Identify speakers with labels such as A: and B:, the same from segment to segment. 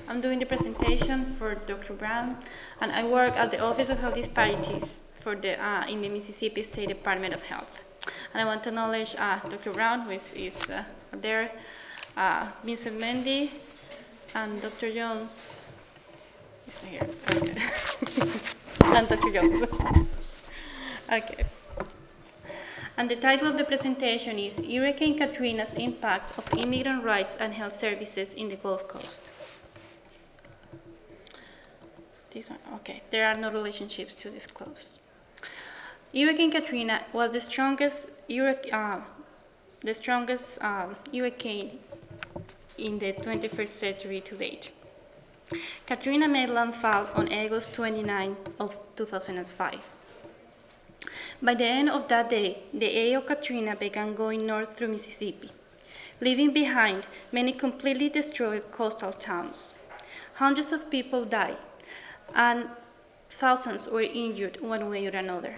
A: I'm doing the presentation for Dr. Brown, and I work at the Office of Health Disparities in the Mississippi State Department of Health. And I want to acknowledge Dr. Brown, who is there, Vincent Mendy, and Dr. Jones is here. Okay. And Dr. Jones. Okay. And the title of the presentation is Hurricane Katrina's Impact of Immigrant Rights and Health Services in the Gulf Coast. This one, okay. There are no relationships to disclose. Hurricane Katrina was the strongest hurricane in the 21st century to date. Katrina made landfall on August 29 of 2005. By the end of that day, the eye of Katrina began going north through Mississippi, leaving behind many completely destroyed coastal towns. Hundreds of people died, and thousands were injured one way or another.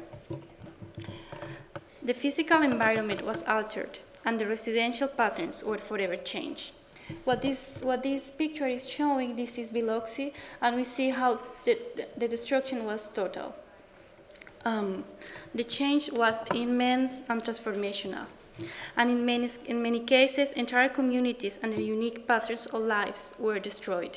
A: The physical environment was altered, and the residential patterns were forever changed. What this picture is showing, this is Biloxi, and we see how the destruction was total. The change was immense and transformational, and in many cases, entire communities and their unique patterns of lives were destroyed.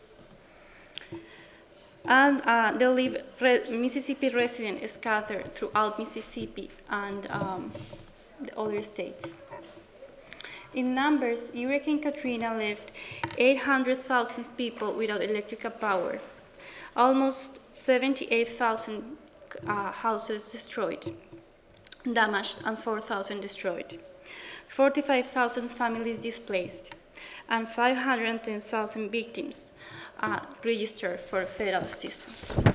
A: And Mississippi residents scattered throughout Mississippi and the other states. In numbers, Hurricane Katrina left 800,000 people without electrical power, almost 78,000 houses destroyed, damaged, and 4,000 destroyed, 45,000 families displaced, and 510,000 victims registered for federal assistance.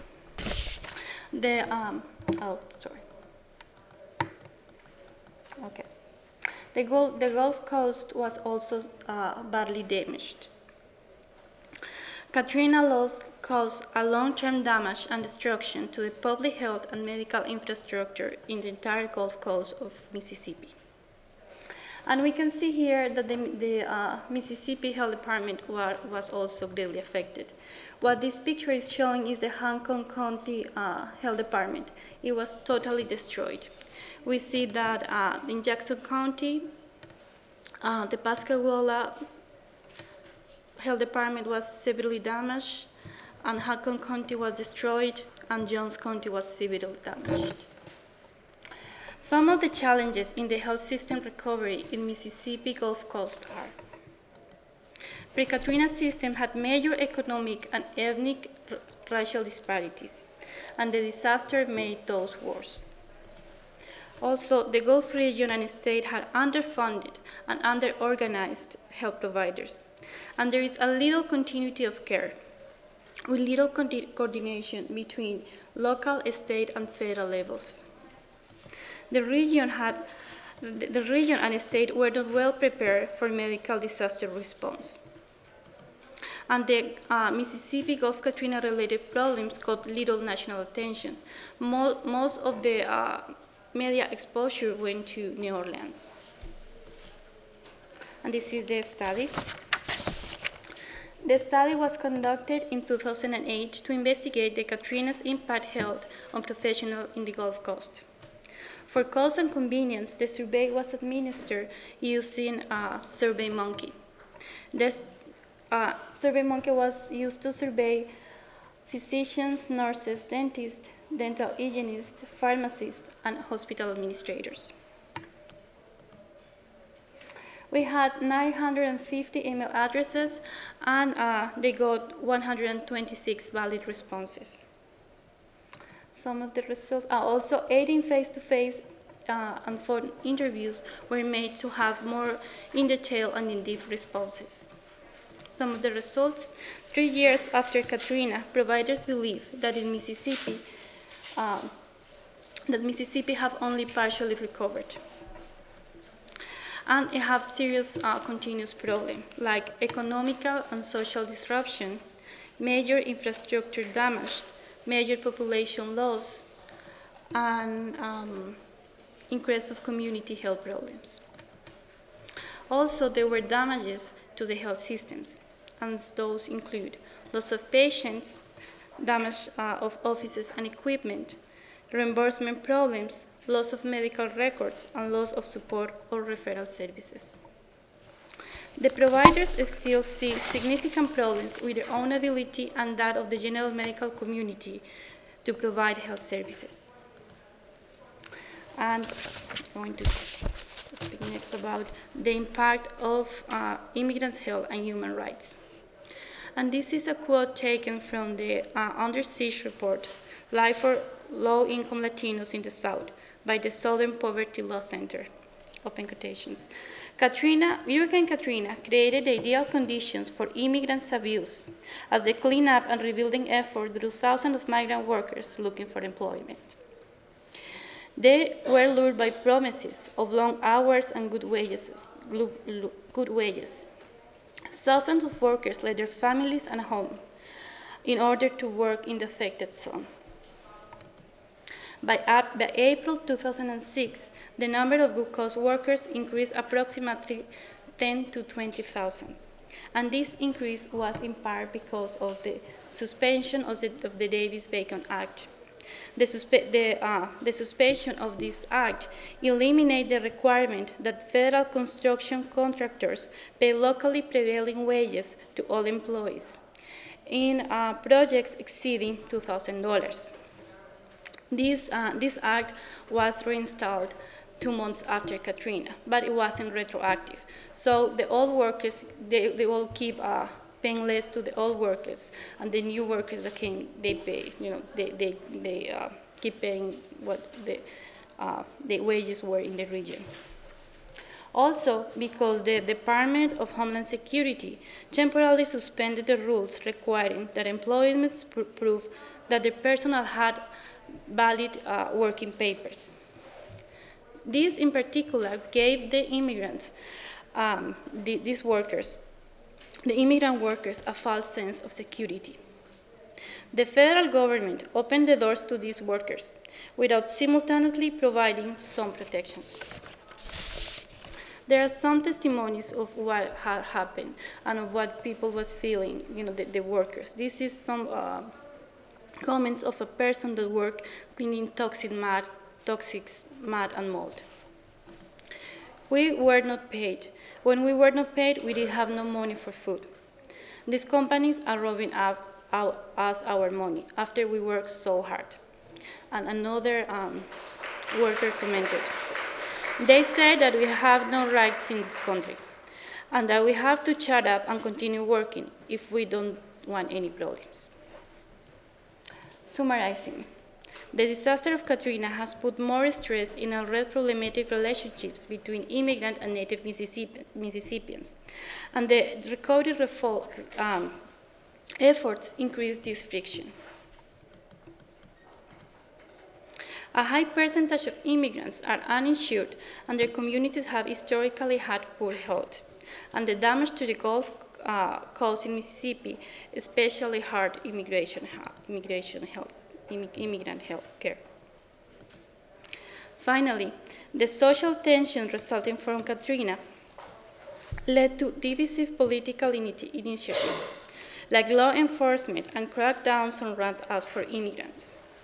A: The Gulf Coast was also badly damaged. Katrina loss caused a long-term damage and destruction to the public health and medical infrastructure in the entire Gulf Coast of Mississippi. And we can see here that the Mississippi Health Department was also greatly affected. What this picture is showing is the Hampton County Health Department. It was totally destroyed. We see that in Jackson County, the Pascagoula Health Department was severely damaged, and Hampton County was destroyed, and Jones County was severely damaged. Some of the challenges in the health system recovery in Mississippi Gulf Coast are: pre-Katrina system had major economic and ethnic racial disparities, and the disaster made those worse. Also, the Gulf region and state had underfunded and under-organized health providers, and there is a little continuity of care, with little coordination between local, state, and federal levels. The region and state were not well prepared for medical disaster response. And the Mississippi Gulf Katrina-related problems got little national attention. Most of the media exposure went to New Orleans. And this is the study. The study was conducted in 2008 to investigate the Katrina's impact health on professionals in the Gulf Coast. For cost and convenience, the survey was administered using SurveyMonkey. This SurveyMonkey was used to survey physicians, nurses, dentists, dental hygienists, pharmacists, and hospital administrators. We had 950 email addresses, and they got 126 valid responses. Some of the results are also 18 face-to-face and phone interviews were made to have more in-detail and in-depth responses. Some of the results: 3 years after Katrina, providers believe that in Mississippi, have only partially recovered. And it have serious continuous problems like economical and social disruption, major infrastructure damage, major population loss, and increase of community health problems. Also, there were damages to the health systems. and those include loss of patients, damage of offices and equipment, reimbursement problems, loss of medical records, and loss of support or referral services. The providers still see significant problems with their own ability and that of the general medical community to provide health services. And I'm going to speak next about the impact of immigrants' health and human rights. And this is a quote taken from the Under Siege report, Life for Low-Income Latinos in the South, by the Southern Poverty Law Center, open quotations. Hurricane Katrina created the ideal conditions for immigrants' abuse as the cleanup and rebuilding effort drew thousands of migrant workers looking for employment. They were lured by promises of long hours and good wages. Thousands of workers left their families and home in order to work in the affected zone. By April 2006, the number of Gulf Coast workers increased approximately 10 to 20,000. And this increase was in part because of the suspension of the Davis-Bacon Act. The suspension of this act eliminated the requirement that federal construction contractors pay locally prevailing wages to all employees in projects exceeding $2,000. This act was reinstalled 2 months after Katrina, but it wasn't retroactive. So the old workers, they will keep paying less to the old workers, and the new workers that came, they pay, they keep paying what the wages were in the region. Also, because the Department of Homeland Security temporarily suspended the rules requiring that employees must prove that the personnel had valid working papers. This, in particular, gave the immigrants, these workers, the immigrant workers, a false sense of security. The federal government opened the doors to these workers without simultaneously providing some protections. There are some testimonies of what had happened and of what people was feeling, the workers. This is some comments of a person that worked cleaning toxic mud and mold. We were not paid. When we were not paid, we did have no money for food. These companies are robbing us our money after we worked so hard. And another worker commented, they say that we have no rights in this country and that we have to shut up and continue working if we don't want any problems. Summarizing, the disaster of Katrina has put more stress in already problematic relationships between immigrant and native Mississippians, and the recovery efforts increase this friction. A high percentage of immigrants are uninsured, and their communities have historically had poor health, and the damage to the Gulf Coast in Mississippi, especially hard immigrant health care. Finally, the social tension resulting from Katrina led to divisive political initiatives, like law enforcement and crackdowns on rent-outs for immigrants.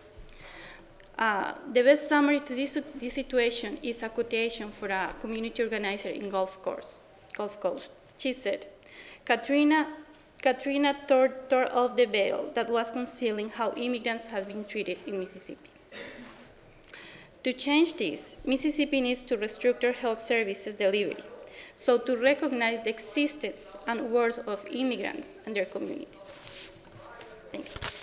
A: The best summary to this situation is a quotation for a community organizer in Gulf Coast. She said, Katrina tore off the veil that was concealing how immigrants have been treated in Mississippi. To change this, Mississippi needs to restructure health services delivery, so to recognize the existence and worth of immigrants and their communities. Thank you.